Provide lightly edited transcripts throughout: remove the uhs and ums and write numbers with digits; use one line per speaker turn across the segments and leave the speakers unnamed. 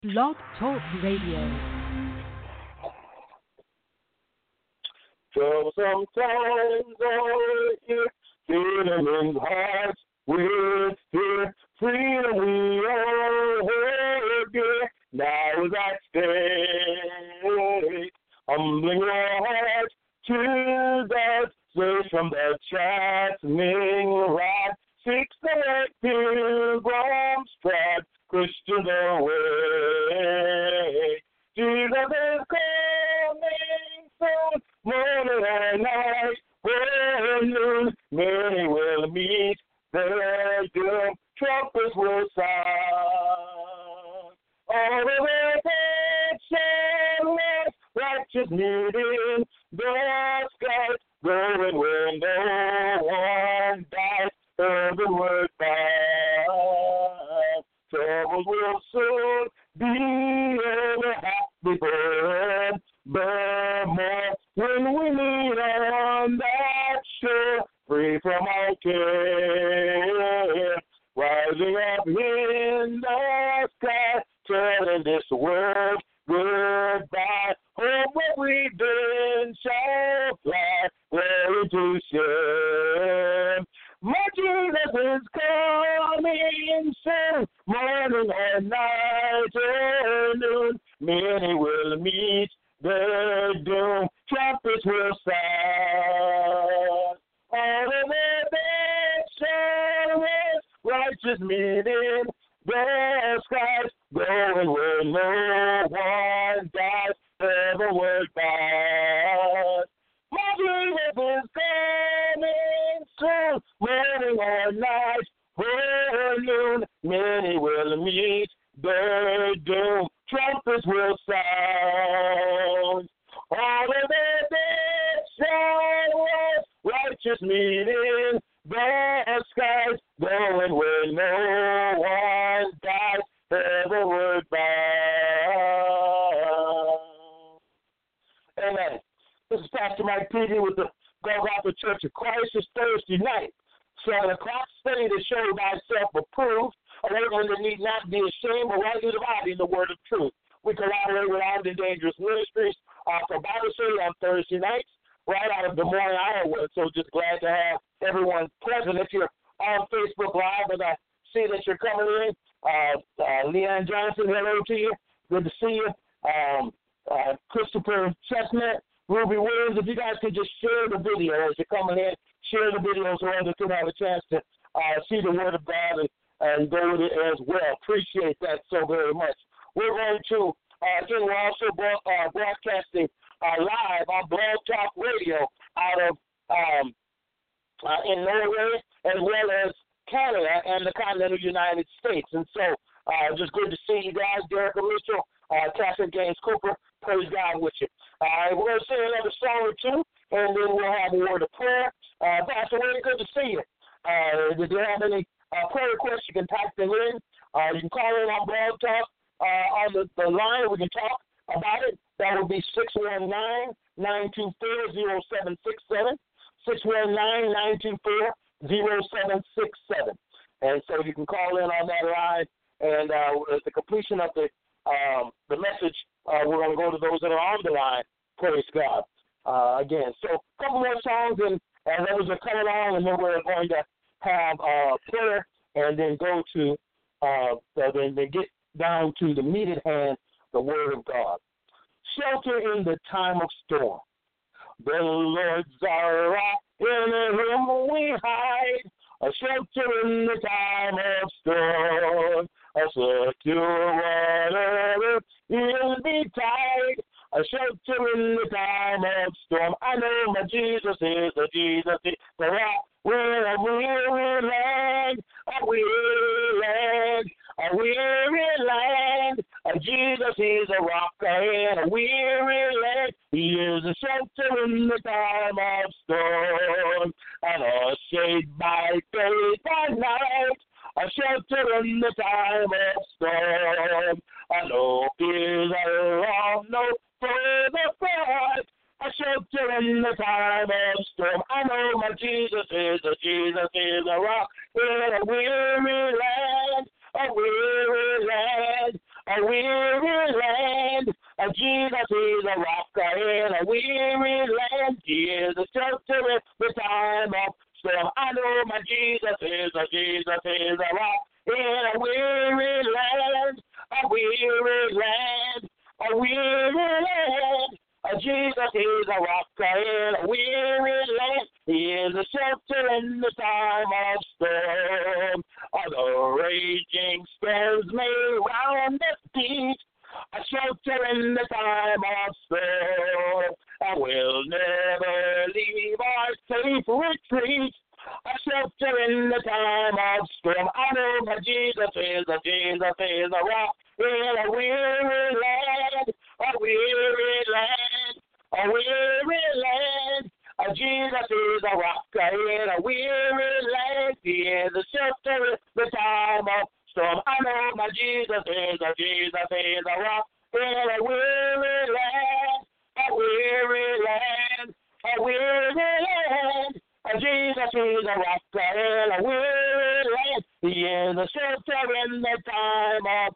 Blog Talk Radio.
So sometimes all here, feeling in hearts with fear, freedom we all heard dear. Now is at stake, humbling our hearts to God, safe from the chastening rod, seeks the pilgrim's trod, Christian the way. Jesus is coming soon, morning and night, noon, many will meet their doom, trumpets will sound. All the wicked shall live, righteous meeting the sky, going where no one dies, heavenward bound. Troubles will soon be over, happy burden, but more when we meet on that shore, free from our care, rising up in the sky, telling this world goodbye. Hope what we did shall fly, glory to share. My Jesus is coming soon, morning and night and noon. Many will meet their doom, trumpets will sound. All of the dead shall rise, righteous meeting the skies, going where no one dies, heavenward bound. My Jesus is coming soon, morning or night, or noon, many will meet their doom, trumpets will sound. All of the dead shall rise, righteous meeting the skies, going where no one dies, heavenward bound. Amen. This is Pastor Mike Peavy with the Golgotha Church of Christ. It's Thursday night, 7 o'clock. Study to show thyself approved, a workman that need not be ashamed, but rightly dividing the word of truth. We collaborate with Armed and Dangerous Ministries for Bible study on Thursday nights, right out of Des Moines, Iowa. So just glad to have everyone present. If you're on Facebook Live and I see that you're coming in, Leanne Johnson, hello to you. Good to see you. Christopher Chestnut, Ruby Williams, if you guys could just share the video as you're coming in, share the video so others can have a chance to see the Word of God and go with it as well. Appreciate that so very much. We're going to, again, we're also broadcasting live on Blog Talk Radio out of in Norway as well as Canada and the continental United States. And so just good to see you guys, Derek Mitchell, Catherine Gaines Cooper. Praise God with you. We're going to sing another song or two, and then we'll have a word of prayer. Pastor Wayne, good to see you. If you have any prayer requests, you can type them in. You can call in on Blog Talk on the line. We can talk about it. That would be 619-924-0767, 619-924-0767. And so you can call in on that line, and at the completion of the message, we're going to go to those that are on the line. Praise God. Again, so a couple more songs, and those are coming on, and then we're going to have prayer, and then go to then get down to the meat at hand, the Word of God. Shelter in the time of storm. The Lord's our rock, in Him we hide. A shelter in the time of storm. A secure water will be tied. A shelter in the time of storm. I know my Jesus is the rock where a weary land, a weary land, a weary land. Jesus is a rock in a weary land. He is a shelter in the time of storm, and a shade by day by night. A shelter in the time of storm. I know fears are wrong, no further fight. A shelter in the time of storm. I know my Jesus is a rock in a weary land, a weary land, a weary weary land. Jesus is a rock in a weary land. He is a shelter in the time of storm. I know my Jesus is a rock in a weary land. A weary land. A weary land. Jesus is a rock in a weary land. He is a shelter in the time of storm. The raging storms may round the beach, a shelter in the time of storm. I will never leave our safe retreat, a shelter in the time of storm. I know that Jesus is a rock in a weary land, a weary land, a weary land. Jesus is a rock in a weary land. He is a shelter in the time of storm. I know my Jesus is a rock in a weary land, a weary land, a weary land. Jesus is a rock in a weary land. He is a shelter in the time of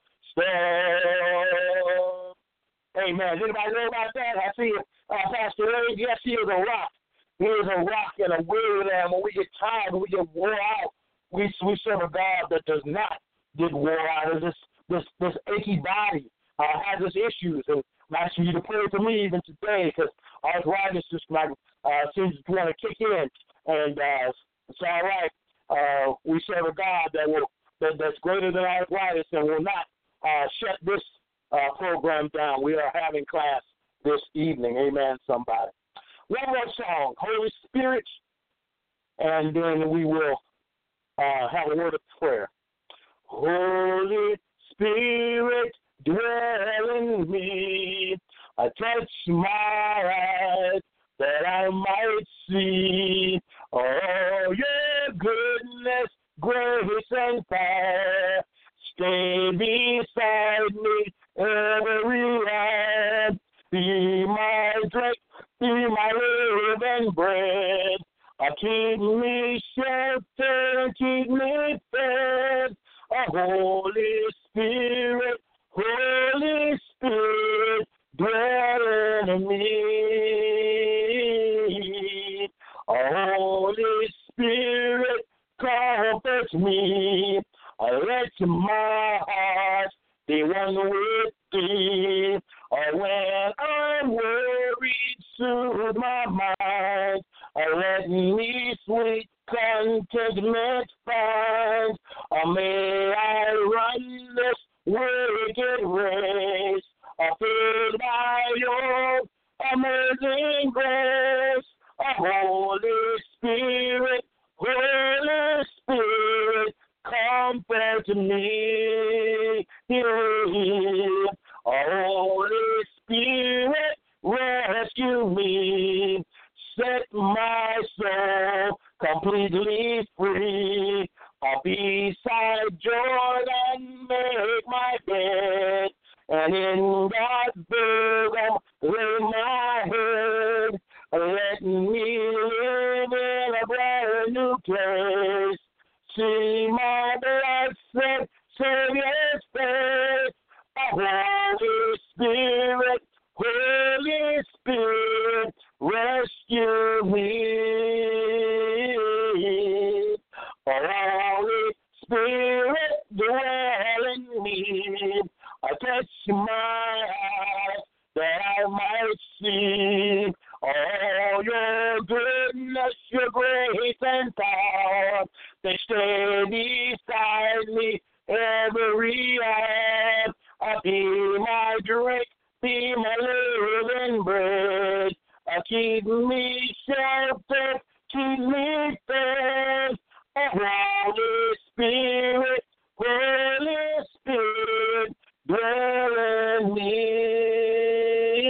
storm. Amen. Anybody know about that? I see Pastor Ray. Yes, he is a rock. He is a rock in a weary land. When we get tired, when we get wore out, we serve a God that does not get wore out. This achy body has its issues, and I'm asking you to pray for me even today because arthritis just seems to want to kick in, and it's all right. We serve a God that's greater than arthritis and will not shut this program down. We are having class this evening. Amen, somebody. One more song, Holy Spirit, and then we will have a word of prayer. Holy Spirit, dwell in me. Touch my eyes that I might see all your goodness, grace, and power. Stay beside me every hour. Be my drink, be my living bread. Keep me sheltered, keep me fed. Holy Spirit, dwell in me. Holy Spirit, comfort me. Let my heart be one with thee. When I'm worried, soothe my mind. Let me sweet contentment find. May I run this wicked race, filled by your amazing grace. Holy Spirit, comfort me. Holy Spirit, rescue me. Set my soul completely free. Beside Jordan, make my bed, and in God's bosom lay my head. Let me live in a brand new place. See my blessed Savior's face. Holy Spirit, rescue me. Holy Spirit, dwell in me. Touch my eyes that I might see all your goodness, your grace and power. They stay beside me every hour. Be my drink, be my living bread. Keep me sheltered, keep me fed. Holy Spirit, dwell in me.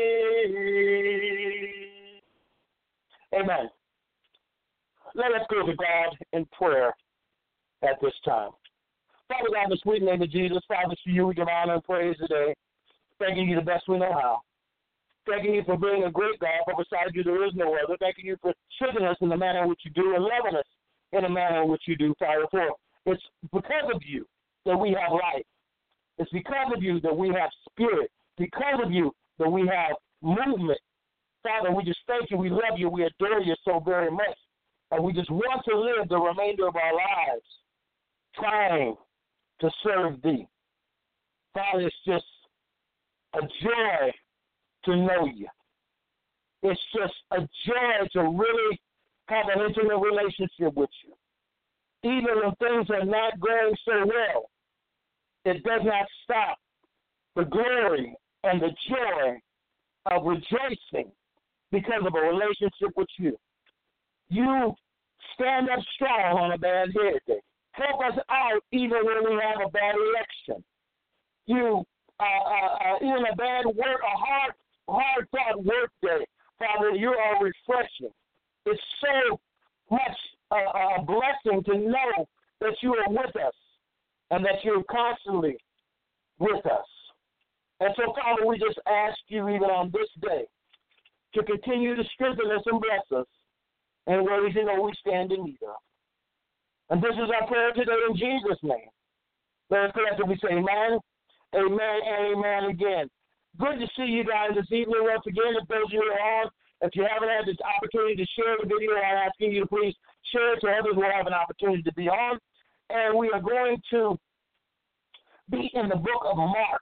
Amen. Let us go to God in prayer at this time. Father God, in the sweet name of Jesus, Father, to you we give honor and praise today. Thanking you the best we know how. Thanking you for being a great God, for beside you there is no other. Thanking you for treating us in the manner in which you do and loving us in the manner in which you do, Father. For it's because of you that we have life. It's because of you that we have spirit. Because of you that we have movement. Father, we just thank you. We love you. We adore you so very much. And we just want to live the remainder of our lives trying to serve thee. Father, it's just a joy to know you. It's just a joy to really have an intimate relationship with you. Even when things are not going so well, it does not stop the glory and the joy of rejoicing because of a relationship with you. You stand up strong on a bad hair day. Help us out even when we have a bad election. You, even a bad work, a hard fought work day, Father, you are refreshing. It's so much a blessing to know that you are with us and that you're constantly with us. And so, Father, we just ask you even on this day to continue to strengthen us and bless us in ways you know we stand in need of. And this is our prayer today in Jesus' name. Let us collectively say amen, amen, and amen again. Good to see you guys this evening once again. If those of you are on, if you haven't had this opportunity to share the video, I'm asking you to please share it so others will have an opportunity to be on. And we are going to be in the book of Mark.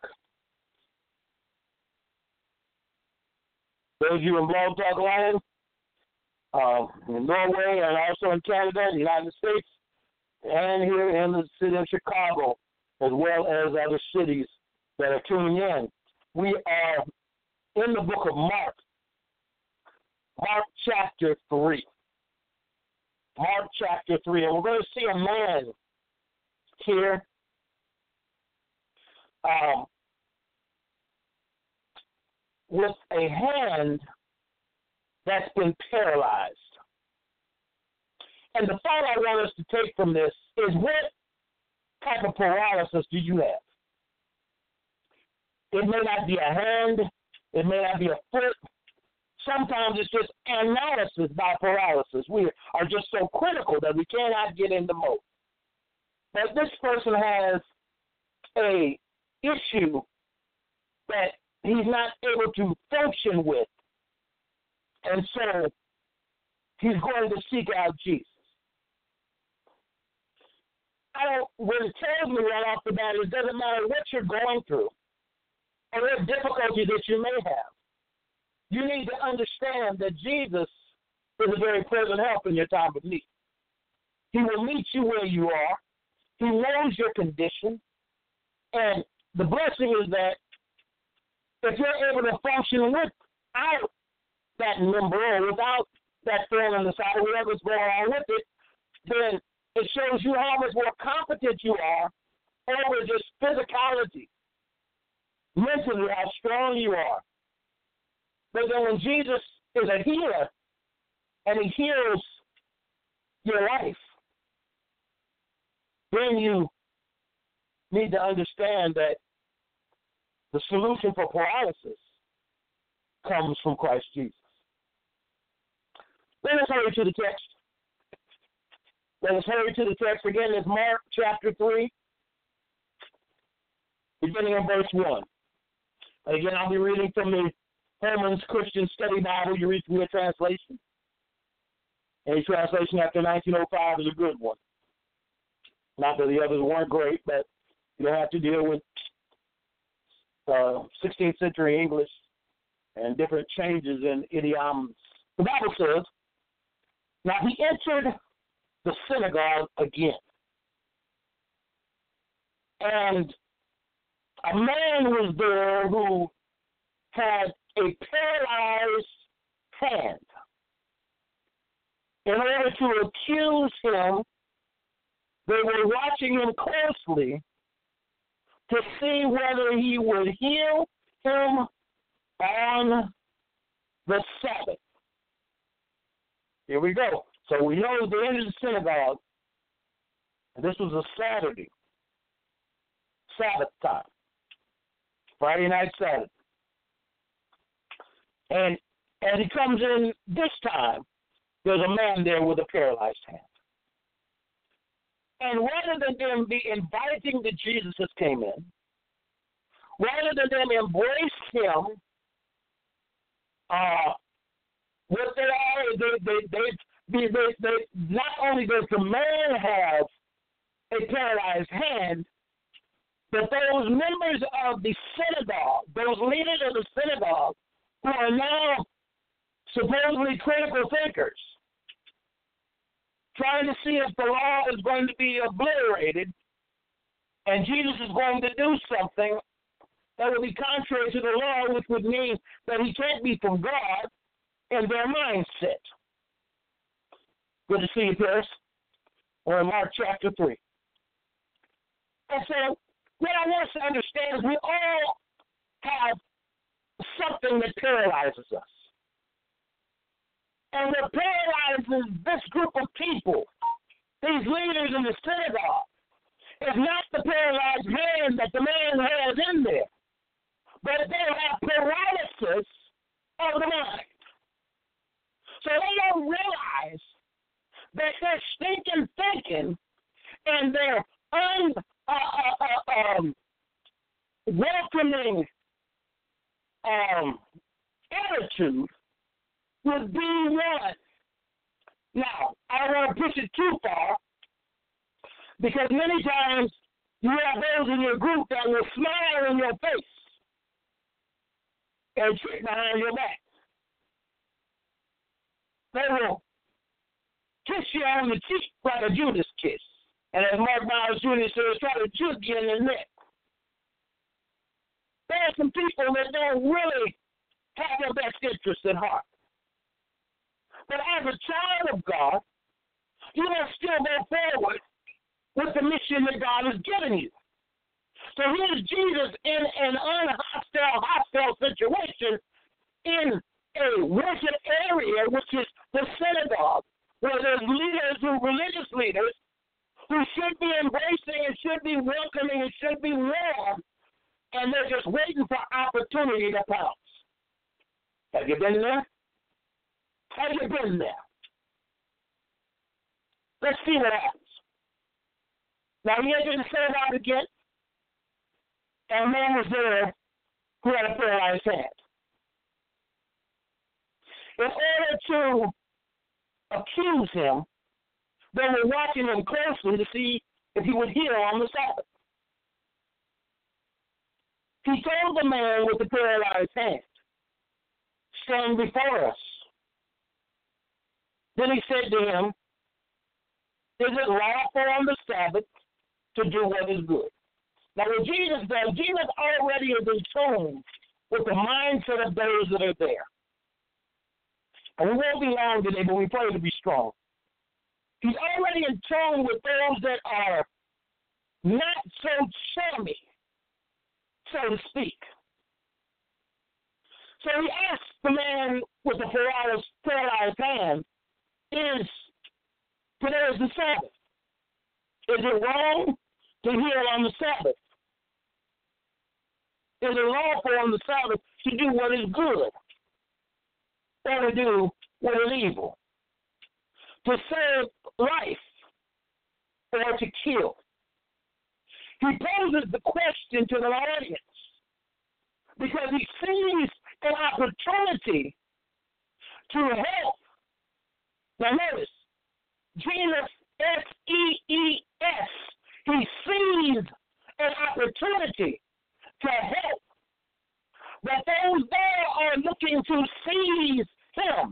Those of you in Blog Talk Land, in Norway and also in Canada, the United States, and here in the city of Chicago, as well as other cities that are tuning in. We are in the book of Mark. Mark chapter 3. Mark chapter 3. And we're going to see a man here with a hand that's been paralyzed. And the thought I want us to take from this is, what type of paralysis do you have? It may not be a hand. It may not be a foot. Sometimes it's just analysis by paralysis. We are just so critical that we cannot get into mode. But this person has a issue that he's not able to function with. And so he's going to seek out Jesus. What it tells me right off the bat is it doesn't matter what you're going through or what difficulty that you may have. You need to understand that Jesus is a very present help in your time of need. He will meet you where you are. He knows your condition. And the blessing is that if you're able to function without that member or without that thorn on the side, or whatever's going on with it, then it shows you how much more competent you are over just physicality, mentally, how strong you are. But then when Jesus is a healer and he heals your life, then you need to understand that the solution for paralysis comes from Christ Jesus. Let us hurry to the text. Let us hurry to the text. Again, it's Mark chapter 3, beginning in verse 1. And again, I'll be reading from the Holman's Christian Study Bible. You read from your translation. Any translation after 1905 is a good one. Not that the others weren't great, but you don't have to deal with 16th century English and different changes in idioms. The Bible says, now he entered the synagogue again, and a man was there who had a paralyzed hand. In order to accuse him, they were watching him closely to see whether he would heal him on the Sabbath. Here we go. So we know they entered the synagogue. This was a Saturday, Sabbath time, Friday night Sabbath. And as he comes in this time, there's a man there with a paralyzed hand. And rather than them be inviting the Jesus that came in, rather than them embrace him, what they are is they not only does the man have a paralyzed hand, but those members of the synagogue, those leaders of the synagogue, who are now supposedly critical thinkers, trying to see if the law is going to be obliterated and Jesus is going to do something that would be contrary to the law, which would mean that he can't be from God, in their mindset. Good to see you, Paris. We're in Mark chapter 3. And so, what I want us to understand is we all have something that paralyzes us. And what paralyzes this group of people, these leaders in the synagogue, is not the paralyzed hand that the man has in there, but they have paralysis of the mind. So they don't realize that their stinking thinking and their welcoming attitude would be one. Now, I don't want to push it too far, because many times you have those in your group that will smile in your face and trick behind your back. They will kiss you on the cheek like a Judas kiss. And as Mark Miles Jr. says, try to juke you in the neck. There are some people that don't really have your best interest at heart. But as a child of God, you must still go forward with the mission that God has given you. So here's Jesus in an hostile situation in a worship area, which is the synagogue, where there's leaders, religious leaders, who should be embracing and should be welcoming and should be warm, and they're just waiting for opportunity to pounce. Have you been there? Have you been there? Let's see what happens. Now, he entered the synagogue again, and a man was there who had a paralyzed hand. In order to accuse him, they were watching him closely to see if he would heal on the Sabbath. He told the man with the paralyzed hand, "Stand before us." Then he said to him, "Is it lawful on the Sabbath to do what is good?" Now what Jesus does, Jesus already is in tune with the mindset of those that are there. And we won't be long today, but we pray to be strong. He's already in tune with those that are not so chummy, so to speak. So he asked the man with the paralyzed hand, "Is today is the Sabbath? Is it wrong to heal on the Sabbath? Is it lawful on the Sabbath to do what is good, or to do what is evil? To save life, or to kill?" He poses the question to the audience because he sees an opportunity to help. Now notice, Jesus, S-E-E-S, he sees an opportunity to help. But those there are looking to seize him,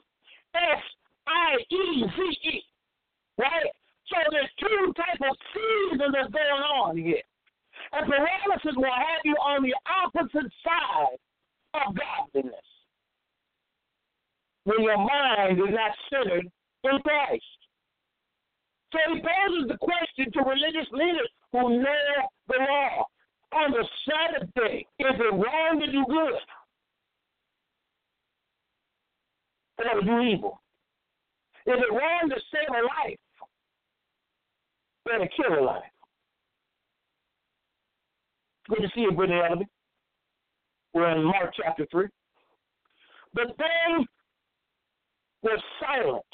S-I-E-Z-E, right? So there's two types of seizing that's going on here. And paralysis will have you on the opposite side of godliness, when your mind is not centered in Christ. So he poses the question to religious leaders who know the law. On the Sabbath day, is it wrong to do good, or to do evil? Is it wrong to save a life, or to kill a life? Good to see you, Brother Elby. We're in Mark chapter 3. But they were silent.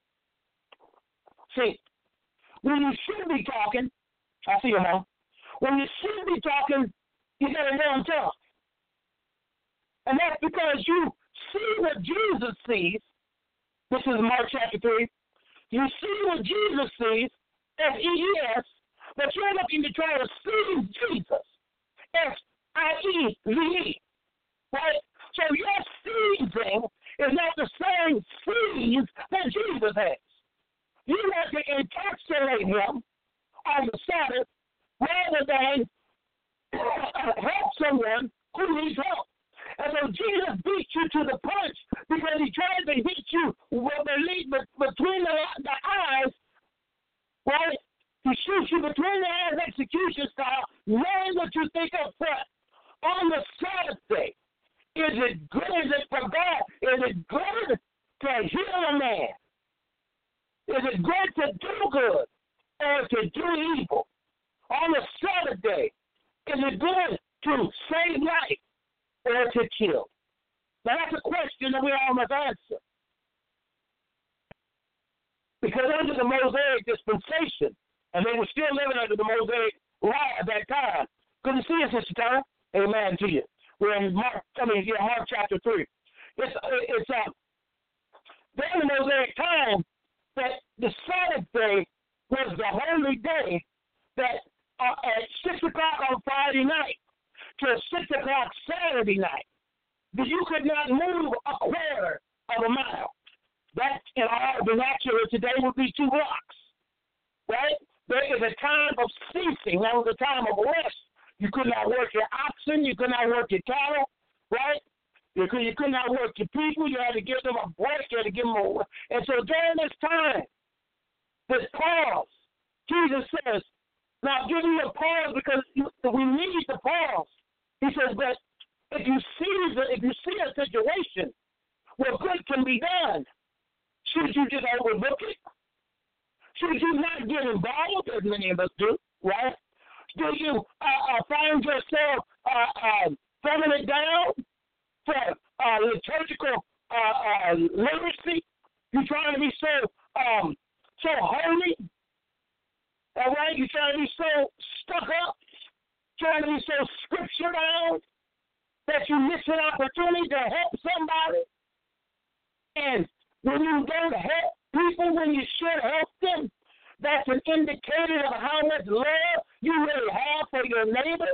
See, when you should be talking, I see you now. When you should be talking, you got a long tongue. And that's because you see what Jesus sees. This is Mark chapter 3. You see what Jesus sees, S-E-E-S, but you're looking to try to see Jesus, S-I-E-V-E, right? So your seizing is not the same seize that Jesus has. You have to encapsulate him on the Sabbath rather than help someone who needs help. And so Jesus beat you to the punch because he tried to hit you between the eyes, right? He shoots you between the eyes, execution style, knowing what you think up front. On the Sabbath day, is it good? Is it for God? Is it good to heal a man? Is it good to do good or to do evil? On the Sabbath day, is it good to save life or to kill? Now that's a question that we all must answer. Because under the Mosaic dispensation, and they were still living under the Mosaic law at that time. Good to see you, Sister Tara. Amen to you. We're in Mark chapter 3. It's during the Mosaic time that the Sabbath day was the holy day that at 6 o'clock on Friday night to 6 o'clock Saturday night, that you could not move a quarter of a mile. That in our vernacular today would be 2 blocks, right? There is a time of ceasing. That was a time of rest. You could not work your oxen. You could not work your cattle, right? You could not work your people. You had to give them a break. You had to give them a. And so during this time, this pause, Jesus says, now give me a pause because we need the pause. He says, but if you see a situation where good can be done, should you just overlook it? Should you not get involved, as many of us do, right? Do you find yourself throwing it down for liturgical literacy? You're trying to be so holy, all right? You're trying to be so stuck up, trying to be so scripture bound that you miss an opportunity to help somebody. And when you don't help people when you should help them, that's an indicator of how much love you really have for your neighbor.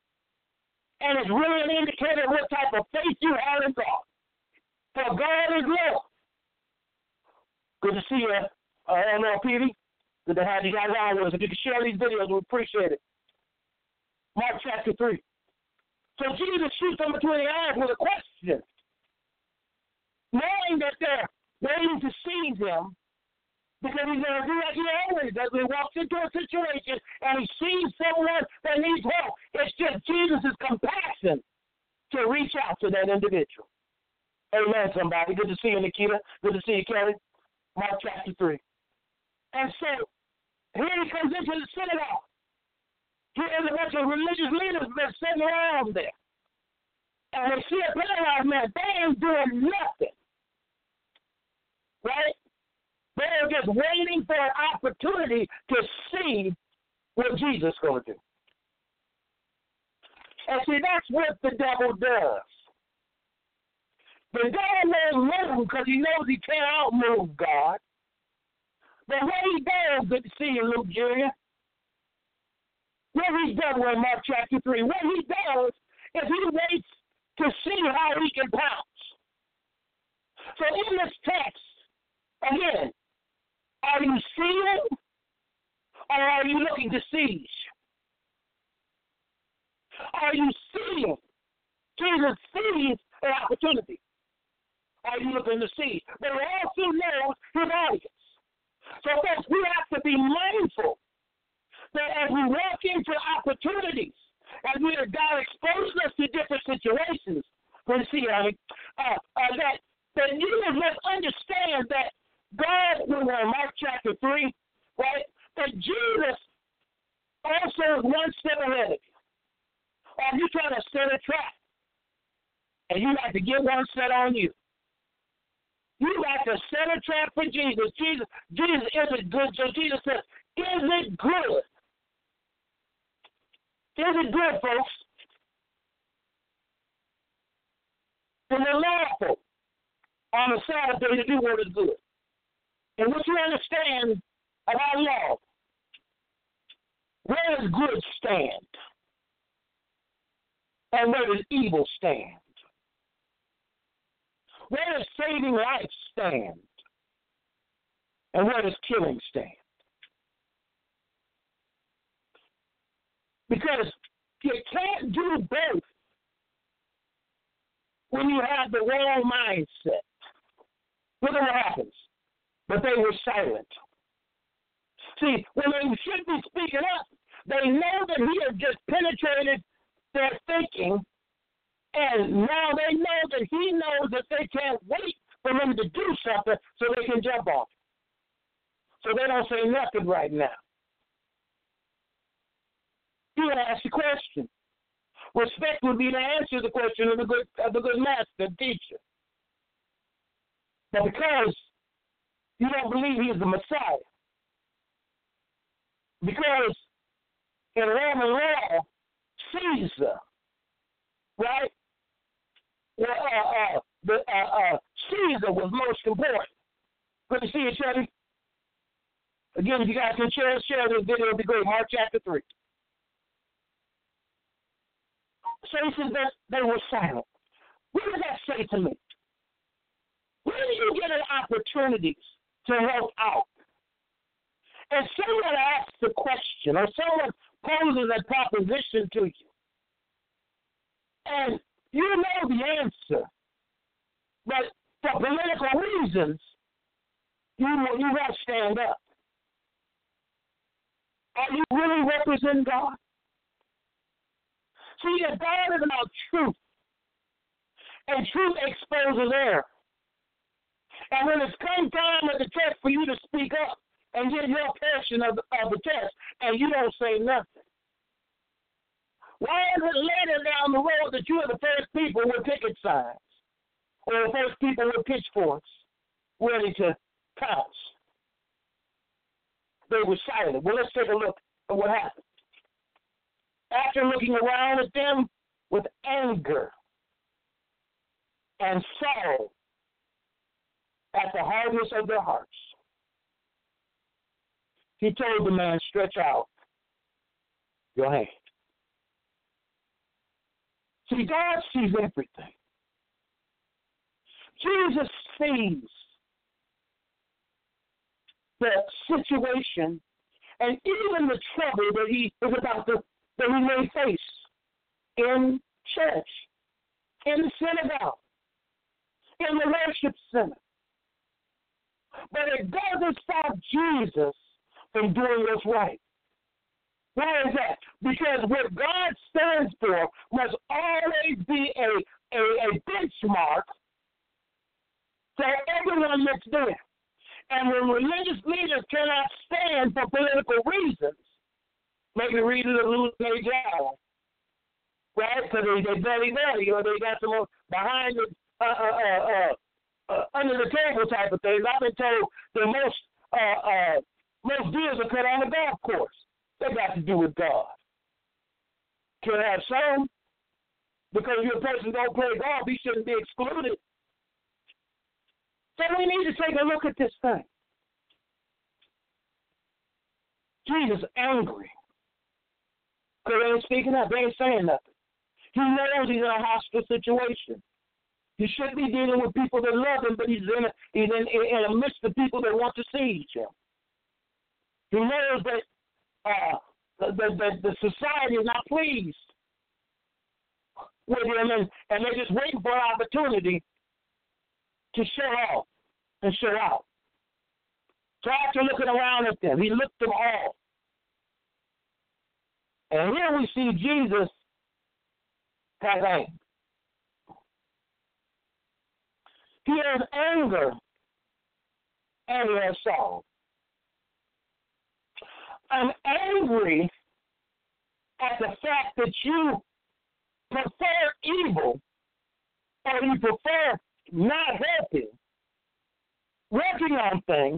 And it's really an indicator of what type of faith you have in God. For God is love. Good to see you, NLPD. Good to have you guys on with us. If you can share these videos, we appreciate it. Mark chapter 3. So Jesus shoots them between the eyes with a question. Knowing that they're waiting to seize him, because he's going to do like he always does. He walks into a situation and he sees someone that needs help. It's just Jesus' compassion to reach out to that individual. Amen, somebody. Good to see you, Nikita. Good to see you, Kelly. Mark chapter 3. And so, here he comes into the synagogue. Here's a bunch of religious leaders been sitting around there. And they see a paralyzed man. They ain't doing nothing. Right? They're just waiting for an opportunity to see what Jesus is going to do. And see, that's what the devil does. The devil won't move because he knows he can't outmove God. But what he does, good to see you, Luke Jr., what he does in Mark chapter 3, what he does is he waits to see how he can pounce. So in this text, again, are you seeing or are you looking to seize? Are you seeing? Jesus sees an opportunity. Are you looking to seize? But he also knows his audience. So folks, we have to be mindful that as we walk into opportunities, as God exposes us to different situations, let's see, that you must understand that God, when we're in Mark chapter 3, right, that Jesus also is one step ahead of you. Or you trying to set a trap, and you have to get one set on you. You have to set a trap for Jesus. Jesus, is it good? So Jesus says, is it good? Is it good, folks? And they're lawful on the Sabbath day to do what is good. And what you understand about law, where does good stand? And where does evil stand? Where does saving life stand? And where does killing stand? Because you can't do both when you have the wrong mindset. Look at what happens. But they were silent. See, when they should be speaking up, they know that he has just penetrated their thinking, and now they know that he knows that they can't wait for him to do something so they can jump off. So they don't say nothing right now. You ask the question. Respect would be to answer the question of the good master, teacher. But because you don't believe he is the Messiah, because in Roman law, Caesar, right? Caesar was most important. Good to see you, Chevy. Again, if you guys can share this video, it'll be great. Mark chapter 3. So he says that they were silent. What does that say to me? When you get an opportunity to help out, and someone asks a question or someone poses a proposition to you, and you know the answer, but for political reasons, you won't stand up. Are you really representing God? See, that God is about truth, and truth exposes error. And when it's come time at the test for you to speak up and give your portion of the test, and you don't say nothing, why is it later down the road that you are the first people with picket signs or the first people with pitchforks ready to pounce? They were silent. Well, let's take a look at what happened. After looking around at them with anger and sorrow at the hardness of their hearts, he told the man, stretch out your hand. See, God sees everything. Jesus sees the situation and even the trouble that he may face in church, in the synagogue, in the worship center. But it doesn't stop Jesus from doing what's right. Why is that? Because what God stands for must always be a benchmark for everyone that's there. And when religious leaders cannot stand for political reasons, maybe reasons of losing their job, right? Because they belly, or they got some behind the under the table type of things. I've been told that most deals are cut on the golf course. They got to do with God. Can have some, because if a person don't play golf, he shouldn't be excluded. So we need to take a look at this thing. Jesus angry. Because they ain't speaking up. They ain't saying nothing. He knows he's in a hostile situation. He should be dealing with people that love him, but he's in the midst of people that want to siege him. He knows that the society is not pleased with him, and they're just waiting for an opportunity to show off and show out. So after looking around at them, he looked them all. And here we see Jesus has anger. He has anger and he has sorrow. I'm angry at the fact that you prefer evil, or you prefer not helping, working on things,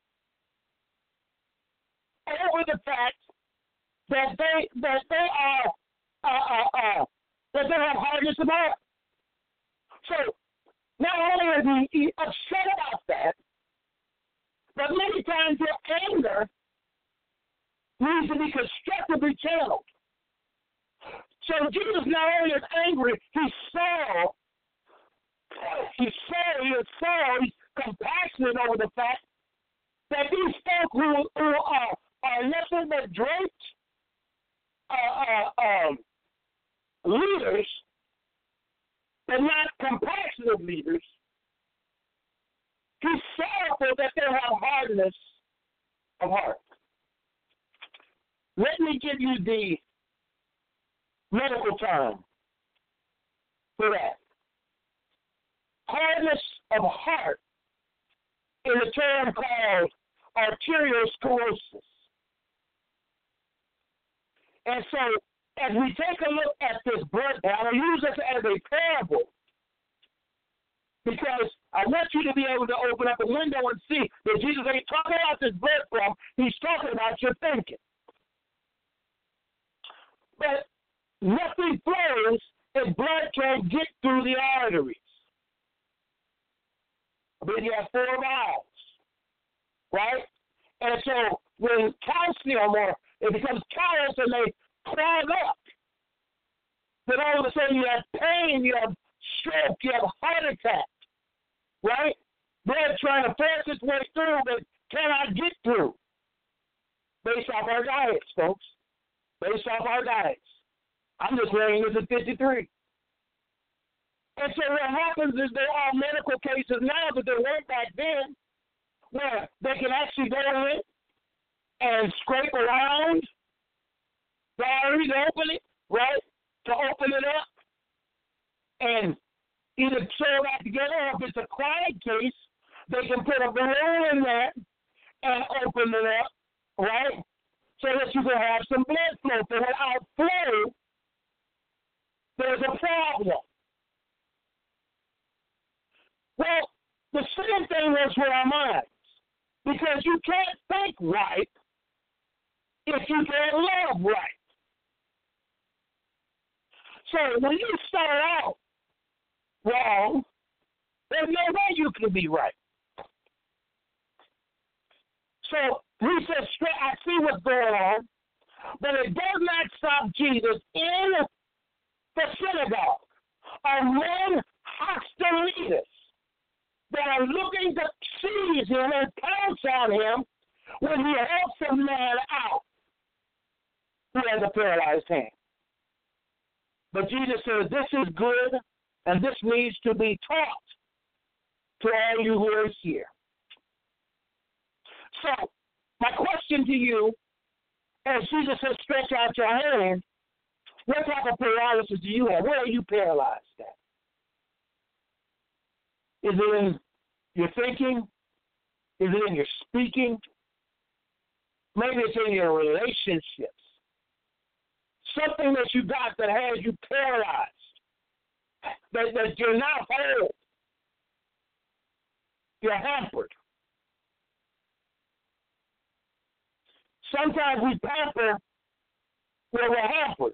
over the fact that they have hardness of heart. So sometimes you're upset about that, but many times your anger needs to be constructively channeled. So Jesus not only is angry, he's compassionate over the fact that these folk who are nothing but draped leaders, but not compassionate leaders, he's sorrowful that they have hardness of heart. Let me give you the medical term for that. Hardness of heart is a term called arteriosclerosis. And so, as we take a look at this blood, I'll use this as a parable because I want you to be able to open up a window and see that Jesus ain't talking about this blood from, he's talking about your thinking. But nothing flows if blood can't get through the arteries. Then you have 4 valves, right? And so when calcium or it becomes callous and they clog up, then all of a sudden you have pain, you have stroke, you have heart attack, right? Blood trying to force its way through but cannot get through. Based off our diets, folks. Based off our diets. I'm just wearing this at 53. And so what happens is there are medical cases now that there weren't back then where they can actually go in and scrape around the arteries, open it, right, to open it up and either sew that together, or if it's a chronic case, they can put a balloon in there and open it up, right, so that you can have some blood flow. But without flow, there's a problem. Well, the same thing is with our minds, because you can't think right if you can't love right. So when you start out wrong, there's no way you can be right. So he says, I see what's going on, but it does not stop Jesus in the synagogue among hostile leaders that are looking to seize him and pounce on him when he helps a man out who has a paralyzed hand. But Jesus says, this is good, and this needs to be taught to all you who are here. So, my question to you, as Jesus says, stretch out your hand, what type of paralysis do you have? Where are you paralyzed at? Is it in your thinking? Is it in your speaking? Maybe it's in your relationships. Something that you got that has you paralyzed, that you're not whole. You're hampered. Sometimes we pamper where we're hampered.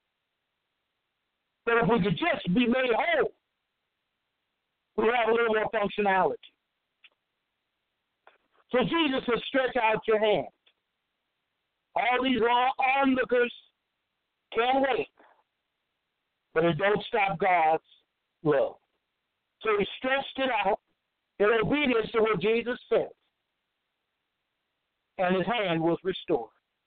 But if we could just be made whole, we have a little more functionality. So Jesus says, stretch out your hand. All these onlookers can't wait, but it don't stop God's love. So he stretched it out in obedience to what Jesus said, and his hand was restored.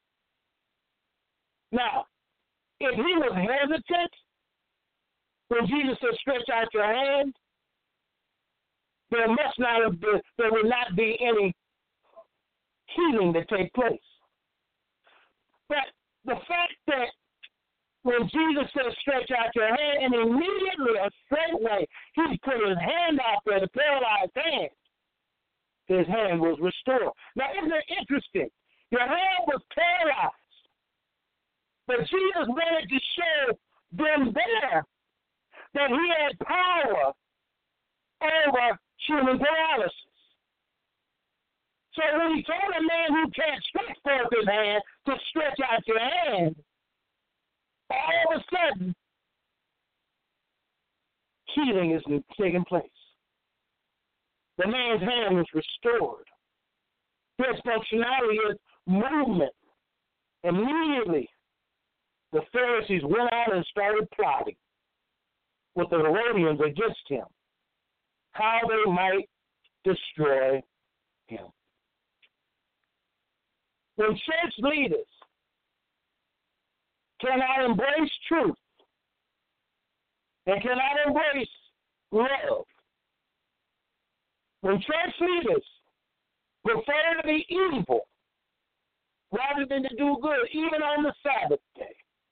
Now, if he was hesitant when Jesus said, stretch out your hand, there would not be any healing to take place. But the fact that when Jesus says, stretch out your hand, and immediately, a straight way, he put his hand out there, the paralyzed hand, his hand was restored. Now, isn't it interesting? Your hand was paralyzed, but Jesus wanted to show them there that he had power over human paralysis. So when he told a man who can't stretch forth his hand to stretch out your hand, all of a sudden, healing is taking place. The man's hand was restored. His functionality, his movement. Immediately, the Pharisees went out and started plotting with the Herodians against him, how they might destroy him. When church leaders cannot embrace truth and cannot embrace love, when church leaders prefer to be evil rather than to do good, even on the Sabbath day,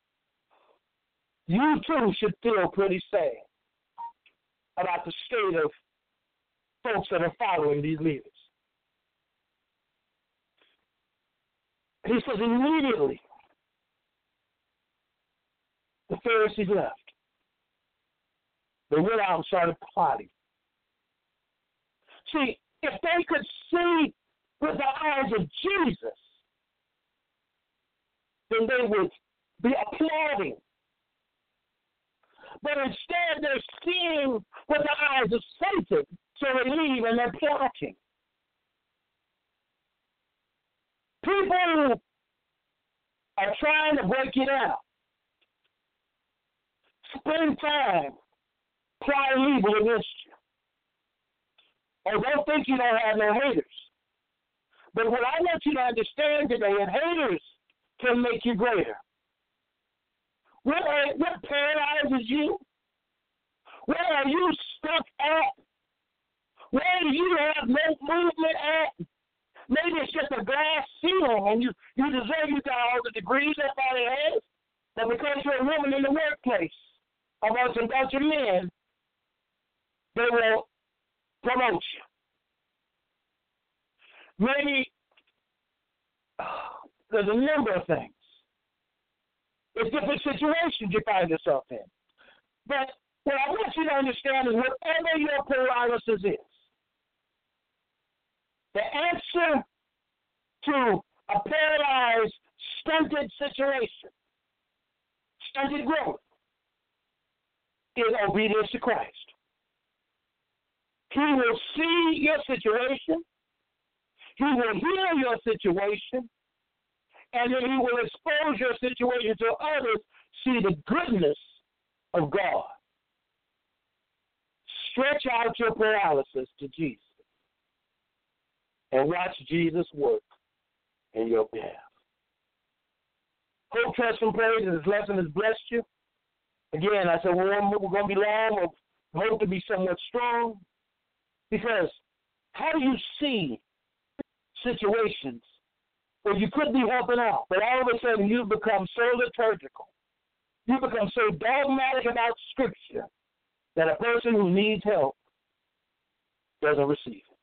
you too should feel pretty sad about the state of folks that are following these leaders. He says immediately the Pharisees left. They went out and started plotting. See, if they could see with the eyes of Jesus, then they would be applauding. But instead, they're seeing with the eyes of Satan, so they leave and they're plotting. People are trying to break you down. Spend time plotting evil against you. Or don't think you don't have no haters. But what I want you to understand today is haters can make you greater. What paralyzes you? Where are you stuck at? Where do you have no movement at? Maybe it's just a glass ceiling and you deserve you got all the degrees everybody has, but because you're a woman in the workplace, amongst a bunch of men, they will promote you. Maybe there's a number of things. It's different situations you find yourself in. But what I want you to understand is whatever your paralysis is, the answer to a paralyzed, stunted situation, stunted growth, is obedience to Christ. He will see your situation. He will hear your situation. And then he will expose your situation so others see the goodness of God. Stretch out your paralysis to Jesus and watch Jesus work in your behalf. Hope, trust, and praise that this lesson has blessed you. Again, I said we're going to be long. We hope to be somewhat strong. Because how do you see situations where you could be helping out, but all of a sudden you become so liturgical, you become so dogmatic about Scripture that a person who needs help doesn't receive it?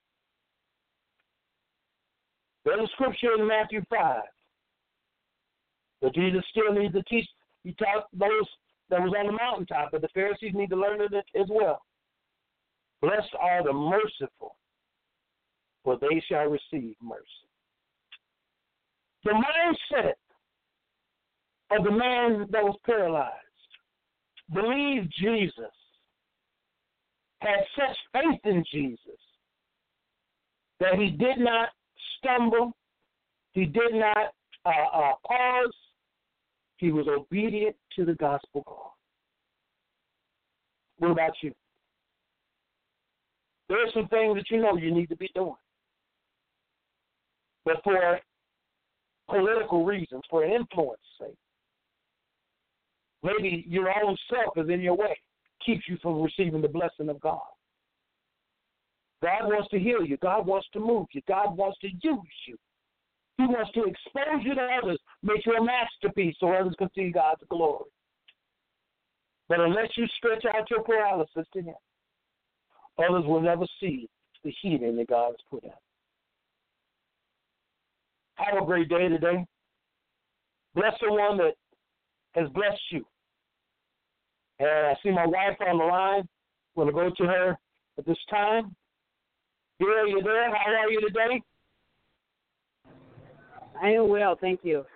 There's a scripture in Matthew 5 that Jesus still needs to teach. He taught those that was on the mountaintop, but the Pharisees need to learn it as well. Blessed are the merciful, for they shall receive mercy. The mindset of the man that was paralyzed believed Jesus, had such faith in Jesus that he did not stumble, he did not pause, he was obedient to the gospel call. What about you? There are some things that you know you need to be doing. But for political reasons, for an influence sake, maybe your own self is in your way, keeps you from receiving the blessing of God. God wants to heal you. God wants to move you. God wants to use you. He wants to expose you to others, make you a masterpiece so others can see God's glory. But unless you stretch out your paralysis to Him, others will never see the healing that God has put out. Have a great day today. Bless the one that has blessed you. And I see my wife on the line. I'm going to go to her at this time. Dear, are you there? How are you today?
I am well, thank you.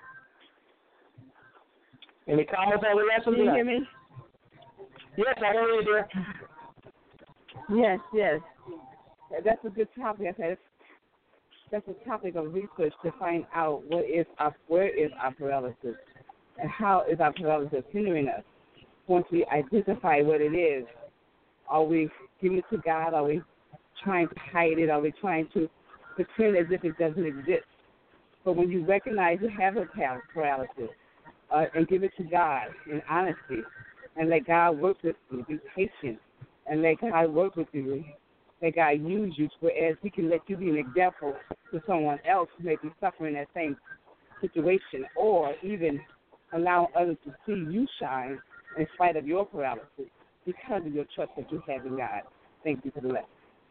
Any comments on the lesson?
Can you hear me?
Yes, I hear you, dear.
Yes. That's a good topic. I said that's a topic of research to find out where is our paralysis and how is our paralysis hindering us. Once we identify what it is, are we giving it to God? Are we trying to hide it? Are we trying to pretend as if it doesn't exist? But when you recognize you have a paralysis and give it to God in honesty and let God work with you, be patient and let God work with you, let God use you, whereas He can let you be an example to someone else who may be suffering that same situation, or even allow others to see you shine in spite of your paralysis because of your trust that you have in God. Thank you for the lesson.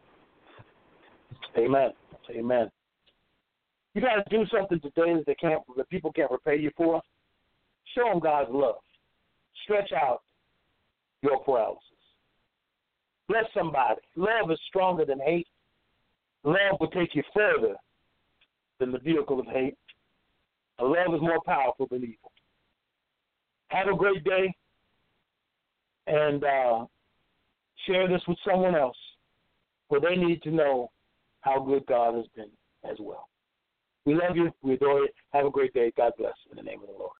Amen. Amen. You got to do something today that people can't repay you for. Show them God's love. Stretch out your paralysis. Bless somebody. Love is stronger than hate. Love will take you further than the vehicle of hate. And love is more powerful than evil. Have a great day, and share this with someone else, where they need to know how good God has been as well. We love you. We adore you. Have a great day. God bless in the name of the Lord.